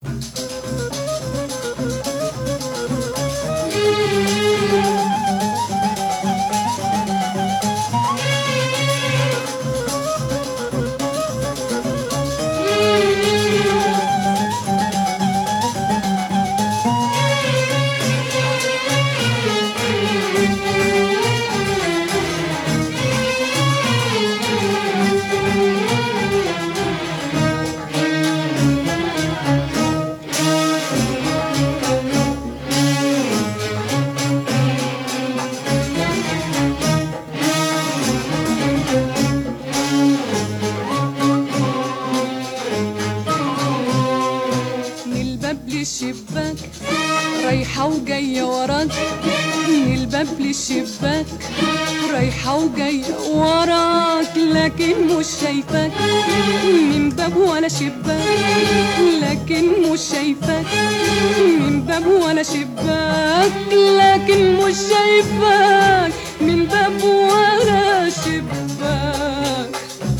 للشباك رايحة وجاية وراك، من الباب للشباك رايحة وجاية وراك، لكن مش شايفاك من باب ولا شباك، لكن مش شايفاك من باب ولا شباك، لكن مش شايفاك من باب ولا شباك.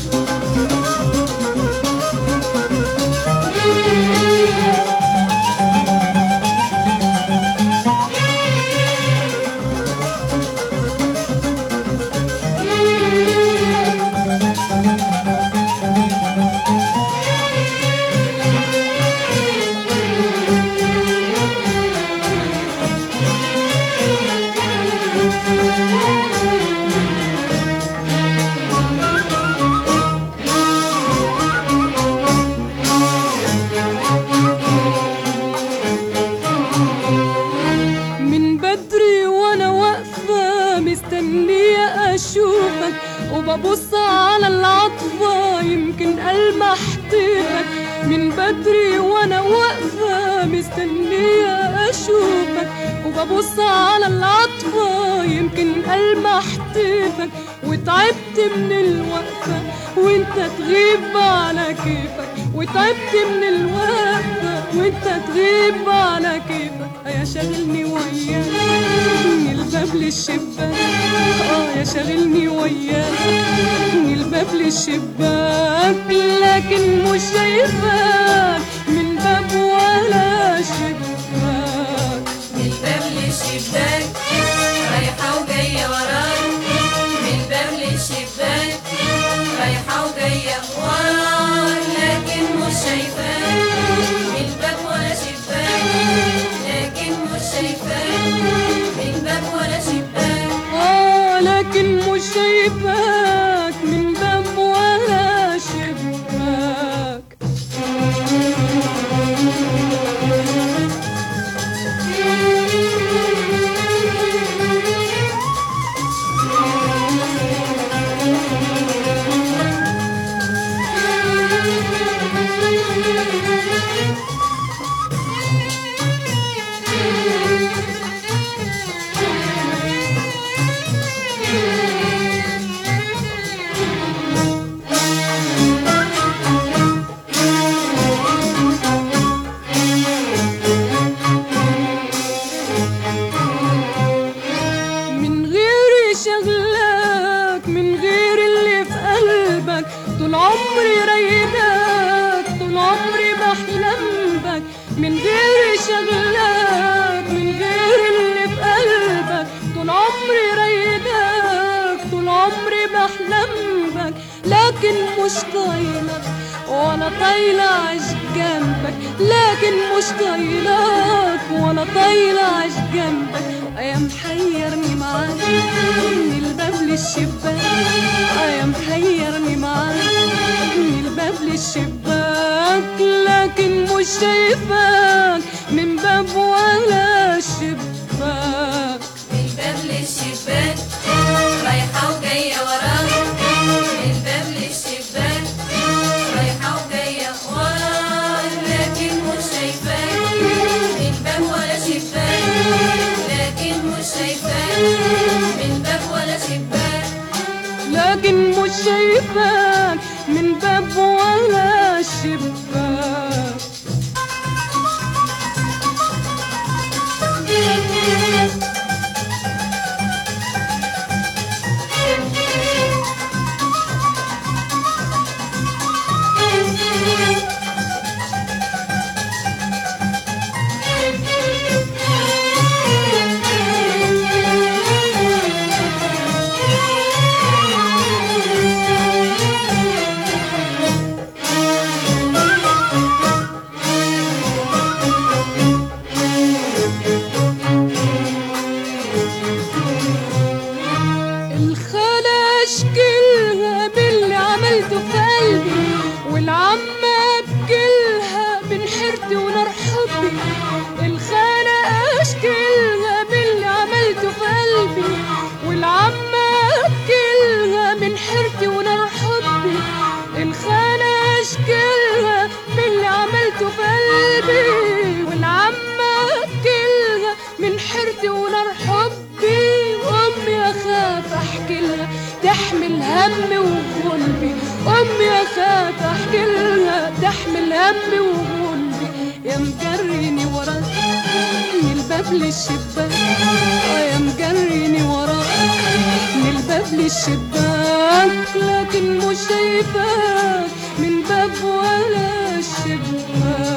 أشوفك وببص على العطفة يمكن ألمح طيفك، من بدري وأنا واقفة مستنية أشوفك وببص على العطفة يمكن ألمح طيفك، وتعبت من الوقفة وانت تغيب على كيفك، وتعبت من الوقفة وانت تغيب على كيفك، يا شاغلني وياك من الباب للشباك، يا شاغلني وياك من الباب للشباك، لكن مش شايفاك من باب ولا شباك. من الباب للشباك رايحة وجاية وراك، من الباب للشباك رايحة وجاية وراك، لكن مش شايفاك من باب ولا شباك، لكن مش شايفاك من باب ولا شباك، لكن مش شايفاك من باب ولا شباك. طول عمري رايداك، طول عمري بحلم بك، من غير شغلاك من غير اللي في قلبك، طول عمري رايداك، طول عمري بحلم بك، لكن مش طايلك ولا طايلة عيش جنبك، لكن مش طايلك ولا طايلة عيش جنبك، يا محيرني معاك من الباب للشباك، يا محيرني معاك من الباب للشباك، لكن مش شايفاك من باب ولا شباك. من الباب للشباك رايحة وجاية وراك، من الباب للشباك رايحة وجاية وراك، لكن مش شايفاك من باب ولا شباك، لكن مش شايفاك من باب ولا شباك، لكن مش شايفاك من باب ولا شباك. حيرتي ونار حبي، الخانة اشكلها باللي عملته في قلبي، والعمة اكلها من حيرتي ونار حبي، الخانة اشكلها باللي عملته في قلبي، والعمة اكلها من حيرتي ونار حبي، وامي اخاف احكي لها تحمل همي وغلبي، امي اخاف احكي لها تحمل همي وغلبي، يا مجريني وراك من الباب للشباك، يا مجريني وراك من الباب للشباك، لكن مش شايفاك من باب ولا الشباك.